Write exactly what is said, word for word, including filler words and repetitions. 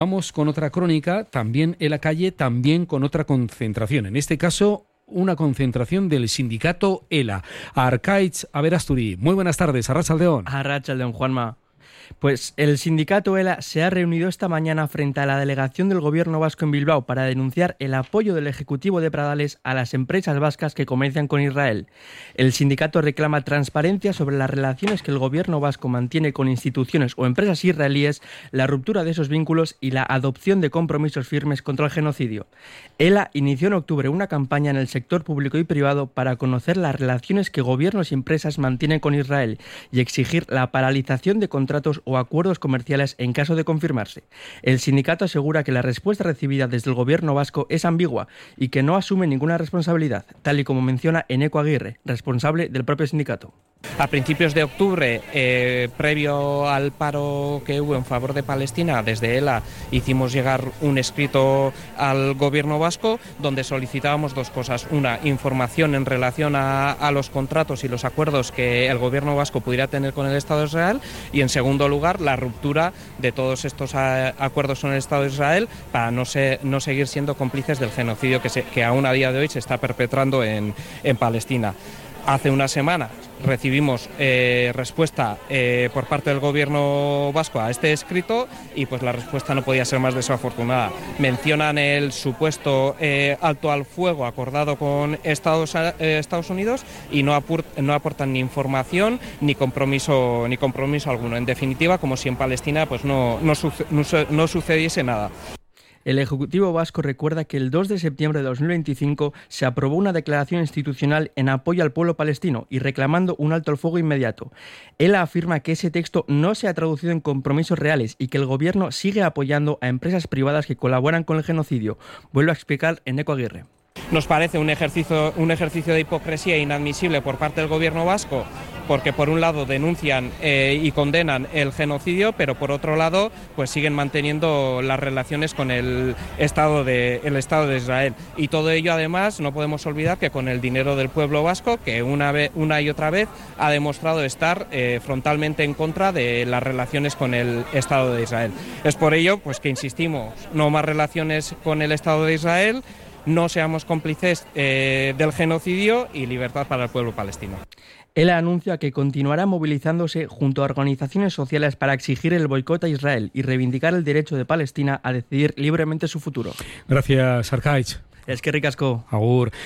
Vamos con otra crónica, también en la calle, también con otra concentración. En este caso, una concentración del sindicato ELA. Arkaitz Aberasturi. Muy buenas tardes, Arratsaldeon. Arratsaldeon, Juanma. Pues el sindicato ELA se ha reunido esta mañana frente a la delegación del Gobierno vasco en Bilbao para denunciar el apoyo del Ejecutivo de Pradales a las empresas vascas que comercian con Israel. El sindicato reclama transparencia sobre las relaciones que el Gobierno vasco mantiene con instituciones o empresas israelíes, la ruptura de esos vínculos y la adopción de compromisos firmes contra el genocidio. ELA inició en octubre una campaña en el sector público y privado para conocer las relaciones que gobiernos y empresas mantienen con Israel y exigir la paralización de contratos o acuerdos comerciales en caso de confirmarse. El sindicato asegura que la respuesta recibida desde el Gobierno vasco es ambigua y que no asume ninguna responsabilidad, tal y como menciona Eneko Aguirre, responsable del propio sindicato. A principios de octubre, eh, previo al paro que hubo en favor de Palestina, desde ELA hicimos llegar un escrito al Gobierno vasco donde solicitábamos dos cosas. Una, información en relación a, a los contratos y los acuerdos que el Gobierno vasco pudiera tener con el Estado de Israel, y en segundo lugar, la ruptura de todos estos a, acuerdos con el Estado de Israel para no, se, no seguir siendo cómplices del genocidio que, se, que aún a día de hoy se está perpetrando en, en Palestina. Hace una semana recibimos eh, respuesta eh, por parte del Gobierno vasco a este escrito y pues la respuesta no podía ser más desafortunada. Mencionan el supuesto eh, alto al fuego acordado con Estados, eh, Estados Unidos y no, apur, no aportan ni información ni compromiso ni compromiso alguno. En definitiva, como si en Palestina pues no, no, suce, no, no sucediese nada. El Ejecutivo vasco recuerda que el dos de septiembre de dos mil veinticinco se aprobó una declaración institucional en apoyo al pueblo palestino y reclamando un alto al fuego inmediato. ELA afirma que ese texto no se ha traducido en compromisos reales y que el Gobierno sigue apoyando a empresas privadas que colaboran con el genocidio. Vuelve a explicar Eneko Aguirre. Nos parece un ejercicio, un ejercicio de hipocresía inadmisible por parte del Gobierno vasco, porque por un lado denuncian eh, y condenan el genocidio, pero por otro lado pues siguen manteniendo las relaciones con el Estado de, el Estado de Israel. Y todo ello además no podemos olvidar que con el dinero del pueblo vasco, que una, vez, una y otra vez ha demostrado estar eh, frontalmente en contra de las relaciones con el Estado de Israel. Es por ello pues que insistimos, no más relaciones con el Estado de Israel, no seamos cómplices eh, del genocidio y libertad para el pueblo palestino. ELA anuncia que continuará movilizándose junto a organizaciones sociales para exigir el boicot a Israel y reivindicar el derecho de Palestina a decidir libremente su futuro. Gracias, Arkaitz. Eskerrik asko. Agur.